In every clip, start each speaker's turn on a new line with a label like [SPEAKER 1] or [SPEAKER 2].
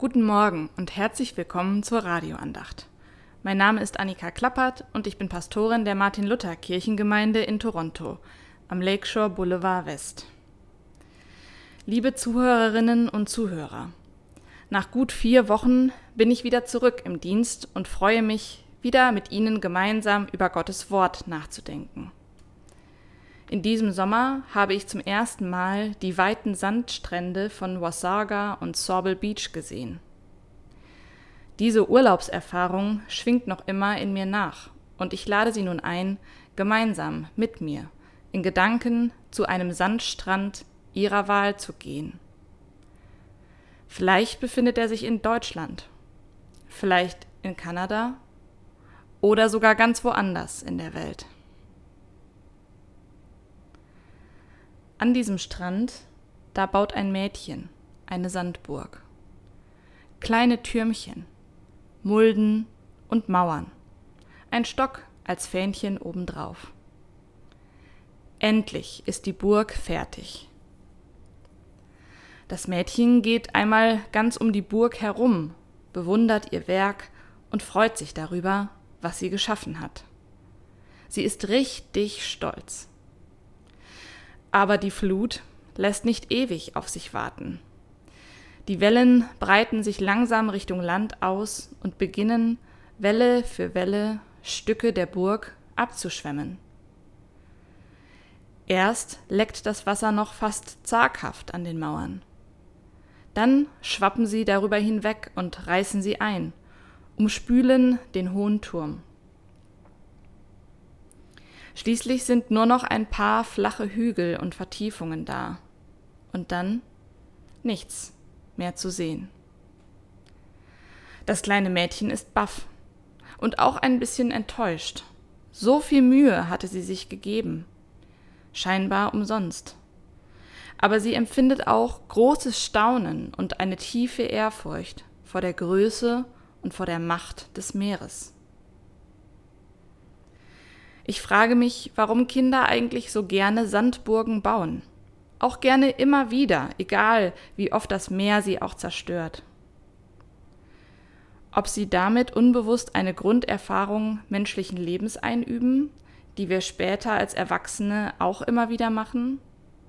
[SPEAKER 1] Guten Morgen und herzlich willkommen zur Radioandacht. Mein Name ist Annika Klappert und ich bin Pastorin der Martin-Luther-Kirchengemeinde in Toronto am Lakeshore Boulevard West. Liebe Zuhörerinnen und Zuhörer, nach gut 4 Wochen bin ich wieder zurück im Dienst und freue mich, wieder mit Ihnen gemeinsam über Gottes Wort nachzudenken. In diesem Sommer habe ich zum ersten Mal die weiten Sandstrände von Wasaga und Sauble Beach gesehen. Diese Urlaubserfahrung schwingt noch immer in mir nach und ich lade Sie nun ein, gemeinsam mit mir in Gedanken zu einem Sandstrand Ihrer Wahl zu gehen. Vielleicht befindet er sich in Deutschland, vielleicht in Kanada oder sogar ganz woanders in der Welt. An diesem Strand, da baut ein Mädchen eine Sandburg. Kleine Türmchen, Mulden und Mauern, ein Stock als Fähnchen obendrauf. Endlich ist die Burg fertig. Das Mädchen geht einmal ganz um die Burg herum, bewundert ihr Werk und freut sich darüber, was sie geschaffen hat. Sie ist richtig stolz. Aber die Flut lässt nicht ewig auf sich warten. Die Wellen breiten sich langsam Richtung Land aus und beginnen, Welle für Welle, Stücke der Burg abzuschwemmen. Erst leckt das Wasser noch fast zaghaft an den Mauern. Dann schwappen sie darüber hinweg und reißen sie ein, umspülen den hohen Turm. Schließlich sind nur noch ein paar flache Hügel und Vertiefungen da. Und dann nichts mehr zu sehen. Das kleine Mädchen ist baff und auch ein bisschen enttäuscht. So viel Mühe hatte sie sich gegeben. Scheinbar umsonst. Aber sie empfindet auch großes Staunen und eine tiefe Ehrfurcht vor der Größe und vor der Macht des Meeres. Ich frage mich, warum Kinder eigentlich so gerne Sandburgen bauen. Auch gerne immer wieder, egal wie oft das Meer sie auch zerstört. Ob sie damit unbewusst eine Grunderfahrung menschlichen Lebens einüben, die wir später als Erwachsene auch immer wieder machen?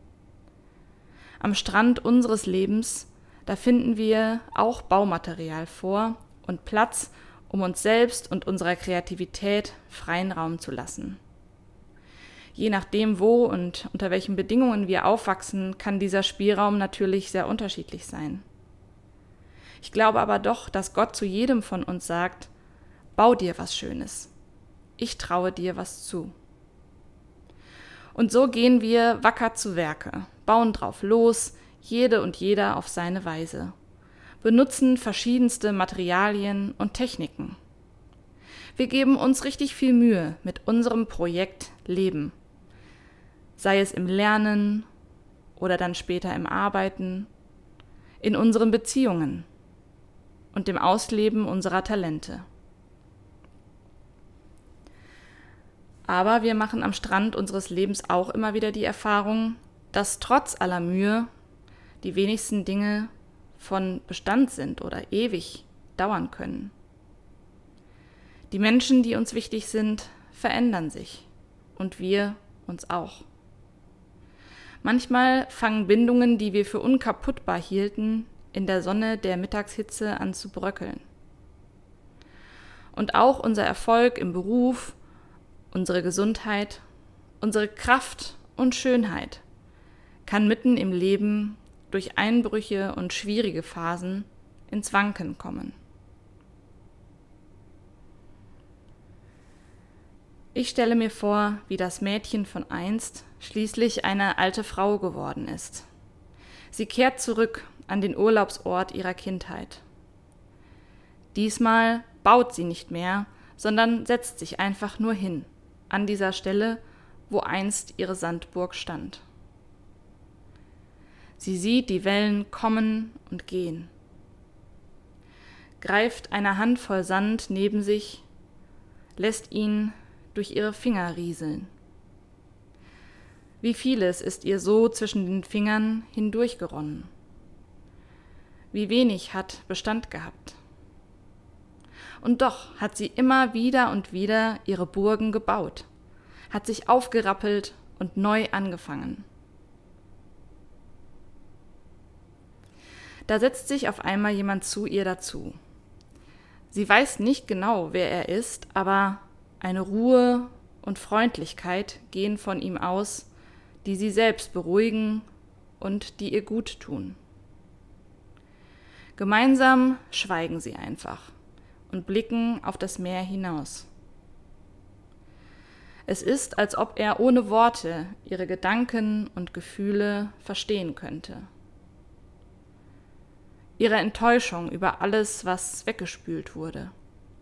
[SPEAKER 1] Am Strand unseres Lebens, da finden wir auch Baumaterial vor und Platz, um uns selbst und unserer Kreativität freien Raum zu lassen. Je nachdem, wo und unter welchen Bedingungen wir aufwachsen, kann dieser Spielraum natürlich sehr unterschiedlich sein. Ich glaube aber doch, dass Gott zu jedem von uns sagt, bau dir was Schönes. Ich traue dir was zu. Und so gehen wir wacker zu Werke, bauen drauf los, jede und jeder auf seine Weise. Benutzen verschiedenste Materialien und Techniken. Wir geben uns richtig viel Mühe mit unserem Projekt Leben. Sei es im Lernen oder dann später im Arbeiten, in unseren Beziehungen und dem Ausleben unserer Talente. Aber wir machen am Strand unseres Lebens auch immer wieder die Erfahrung, dass trotz aller Mühe die wenigsten Dinge von Bestand sind oder ewig dauern können. Die Menschen, die uns wichtig sind, verändern sich und wir uns auch. Manchmal fangen Bindungen, die wir für unkaputtbar hielten, in der Sonne der Mittagshitze an zu bröckeln. Und auch unser Erfolg im Beruf, unsere Gesundheit, unsere Kraft und Schönheit kann mitten im Leben durch Einbrüche und schwierige Phasen ins Wanken kommen. Ich stelle mir vor, wie das Mädchen von einst schließlich eine alte Frau geworden ist. Sie kehrt zurück an den Urlaubsort ihrer Kindheit. Diesmal baut sie nicht mehr, sondern setzt sich einfach nur hin, an dieser Stelle, wo einst ihre Sandburg stand. Sie sieht die Wellen kommen und gehen, greift eine Handvoll Sand neben sich, lässt ihn durch ihre Finger rieseln. Wie vieles ist ihr so zwischen den Fingern hindurchgeronnen. wie wenig hat Bestand gehabt. Und doch hat sie immer wieder und wieder ihre Burgen gebaut, hat sich aufgerappelt und neu angefangen. Da setzt sich auf einmal jemand zu ihr dazu. Sie weiß nicht genau, wer er ist, aber eine Ruhe und Freundlichkeit gehen von ihm aus, die sie selbst beruhigen und die ihr gut tun. Gemeinsam schweigen sie einfach und blicken auf das Meer hinaus. Es ist, als ob er ohne Worte ihre Gedanken und Gefühle verstehen könnte. Ihre Enttäuschung über alles, was weggespült wurde.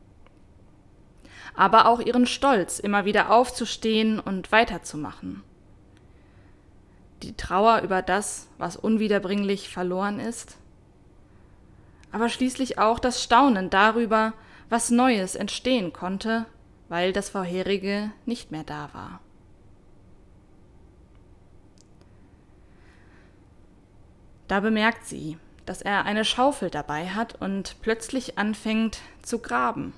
[SPEAKER 1] Aber auch ihren Stolz, immer wieder aufzustehen und weiterzumachen. Die Trauer über das, was unwiederbringlich verloren ist. Aber schließlich auch das Staunen darüber, was Neues entstehen konnte, weil das Vorherige nicht mehr da war. Da bemerkt sie, dass er eine Schaufel dabei hat und plötzlich anfängt zu graben.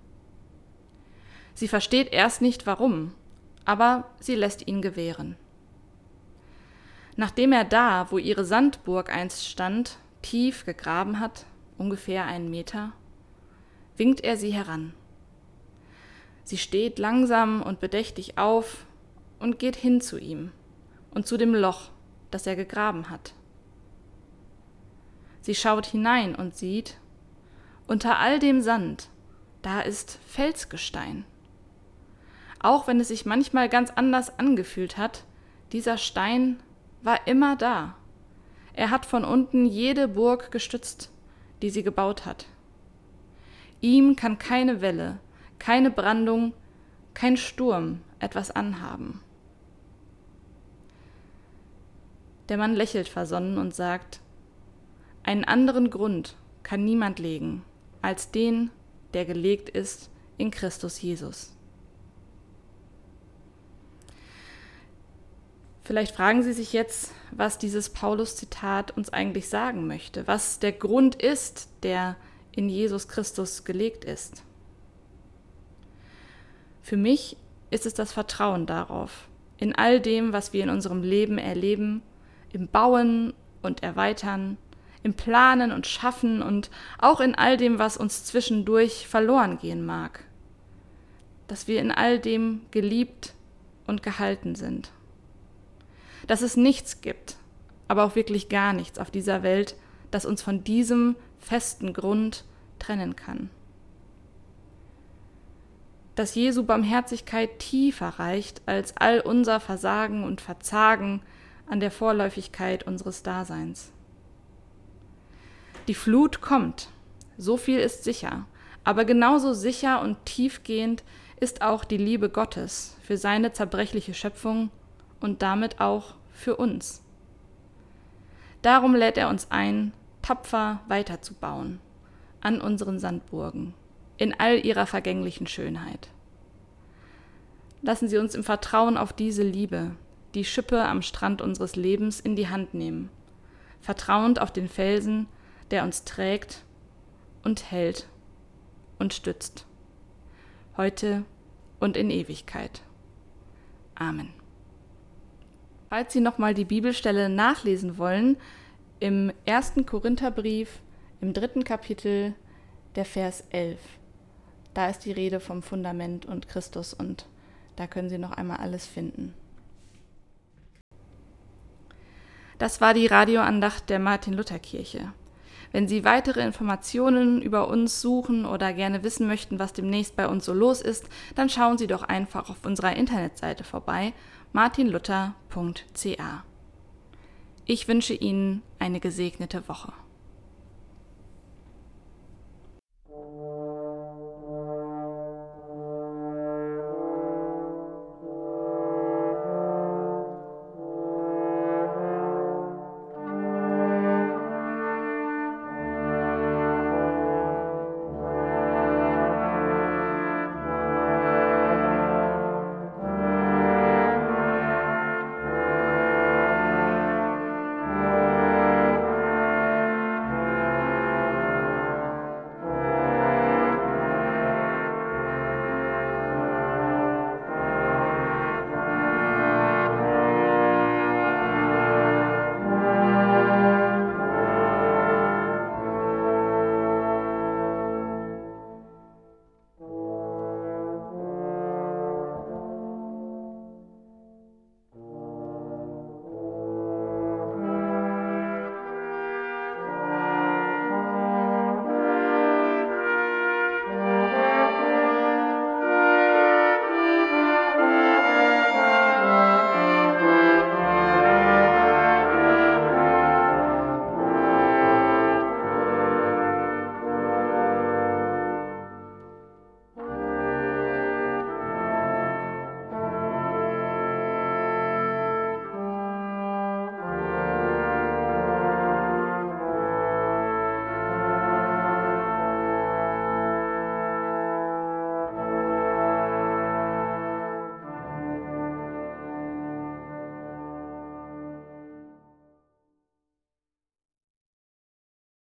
[SPEAKER 1] Sie versteht erst nicht warum, aber sie lässt ihn gewähren. Nachdem er da, wo ihre Sandburg einst stand, tief gegraben hat, ungefähr 1 Meter, winkt er sie heran. Sie steht langsam und bedächtig auf und geht hin zu ihm und zu dem Loch, das er gegraben hat. Sie schaut hinein und sieht, unter all dem Sand, da ist Felsgestein. Auch wenn es sich manchmal ganz anders angefühlt hat, dieser Stein war immer da. Er hat von unten jede Burg gestützt, die sie gebaut hat. Ihm kann keine Welle, keine Brandung, kein Sturm etwas anhaben. Der Mann lächelt versonnen und sagt, einen anderen Grund kann niemand legen, als den, der gelegt ist in Christus Jesus. Vielleicht fragen Sie sich jetzt, was dieses Paulus-Zitat uns eigentlich sagen möchte, was der Grund ist, der in Jesus Christus gelegt ist. Für mich ist es das Vertrauen darauf, in all dem, was wir in unserem Leben erleben, im Bauen und Erweitern, im Planen und Schaffen und auch in all dem, was uns zwischendurch verloren gehen mag, dass wir in all dem geliebt und gehalten sind. Dass es nichts gibt, aber auch wirklich gar nichts auf dieser Welt, das uns von diesem festen Grund trennen kann. Dass Jesu Barmherzigkeit tiefer reicht als all unser Versagen und Verzagen an der Vorläufigkeit unseres Daseins. Die Flut kommt, so viel ist sicher, aber genauso sicher und tiefgehend ist auch die Liebe Gottes für seine zerbrechliche Schöpfung und damit auch für uns. Darum lädt er uns ein, tapfer weiterzubauen an unseren Sandburgen, in all ihrer vergänglichen Schönheit. Lassen Sie uns im Vertrauen auf diese Liebe die Schippe am Strand unseres Lebens in die Hand nehmen, vertrauend auf den Felsen, der uns trägt und hält und stützt, heute und in Ewigkeit. Amen. Falls Sie nochmal die Bibelstelle nachlesen wollen, im 1. Korintherbrief, im 3. Kapitel, der Vers 11. Da ist die Rede vom Fundament und Christus und da können Sie noch einmal alles finden. Das war die Radioandacht der Martin-Luther-Kirche. Wenn Sie weitere Informationen über uns suchen oder gerne wissen möchten, was demnächst bei uns so los ist, dann schauen Sie doch einfach auf unserer Internetseite vorbei, martinluther.ca. Ich wünsche Ihnen eine gesegnete Woche.